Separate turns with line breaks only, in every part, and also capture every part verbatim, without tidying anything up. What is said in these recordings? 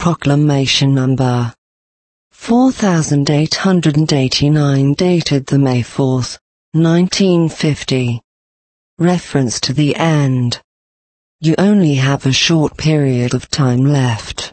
Proclamation number four thousand eight hundred eighty-nine, dated the May fourth, nineteen fifty. Reference to the end. You only have a short period of time left.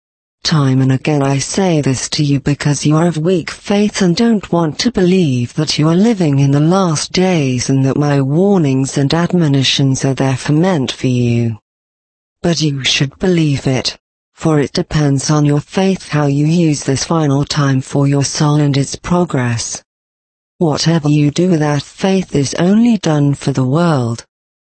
Time and again I say this to you because you are of weak faith and don't want to believe that you are living in the last days and that my warnings and admonitions are therefore meant for you. But you should believe it, for it depends on your faith how you use this final time for your soul and its progress. Whatever you do without faith is only done for the world.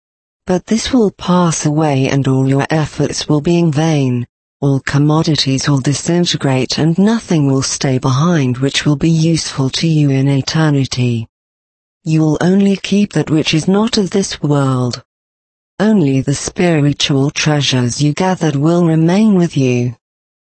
But this will pass away and all your efforts will be in vain. All commodities will disintegrate and nothing will stay behind which will be useful to you in eternity. You will only keep that which is not of this world. Only the spiritual treasures you gathered will remain with you.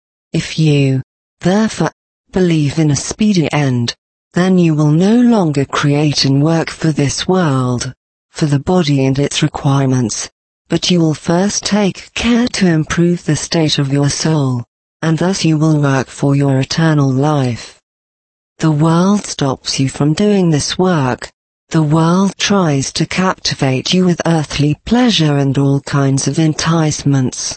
If you, therefore, believe in a speedy end, then you will no longer create and work for this world, for the body and its requirements, but you will first take care to improve the state of your soul, and thus you will work for your eternal life. The world stops you from doing this work. The world tries to captivate you with earthly pleasure and all kinds of enticements.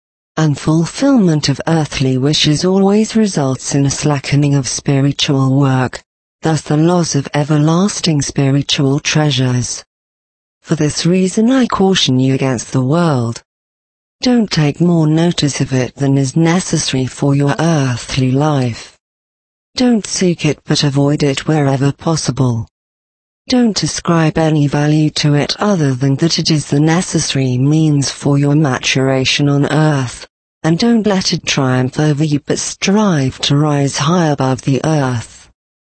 Unfulfillment of earthly wishes always results in a slackening of spiritual work, thus the loss of everlasting spiritual treasures. For this reason I caution you against the world. Don't take more notice of it than is necessary for your earthly life. Don't seek it but avoid it wherever possible. Don't ascribe any value to it other than that it is the necessary means for your maturation on earth, and don't let it triumph over you but strive to rise high above the earth.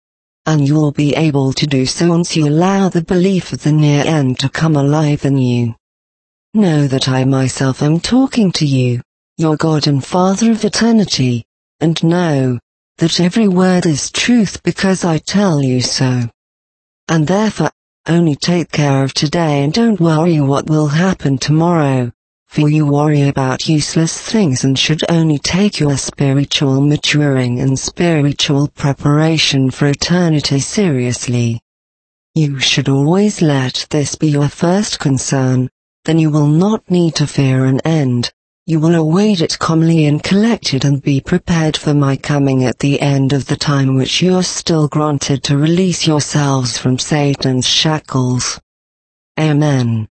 And you will be able to do so once you allow the belief of the near end to come alive in you. Know that I myself am talking to you, your God and Father of eternity, and know that every word is truth because I tell you so. And therefore, only take care of today and don't worry what will happen tomorrow, for you worry about useless things and should only take your spiritual maturing and spiritual preparation for eternity seriously. You should always let this be your first concern, then you will not need to fear an end. You will await it calmly and collected and be prepared for my coming at the end of the time which you are still granted to release yourselves from Satan's shackles. Amen.